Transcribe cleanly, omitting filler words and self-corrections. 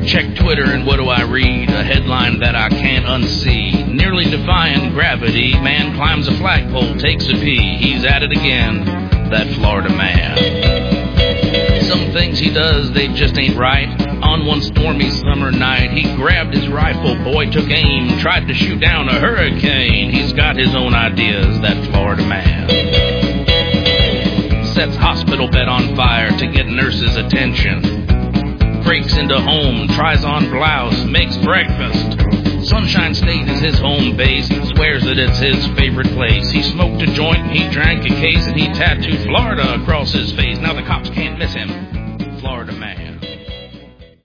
Check Twitter and what do I read? A headline that I can't unsee. Nearly defying gravity, man climbs a flagpole, takes a pee. He's at it again, that Florida man. Some things he does, they just ain't right. On one stormy summer night, he grabbed his rifle, boy took aim, tried to shoot down a hurricane. He's got his own ideas, that Florida man. Sets hospital bed on fire to get nurses' attention. Breaks into home, tries on blouse, makes breakfast. Sunshine State is his home base. He swears that it's his favorite place. He smoked a joint, he drank a case, and he tattooed Florida across his face. Now the cops can't miss him. Florida man.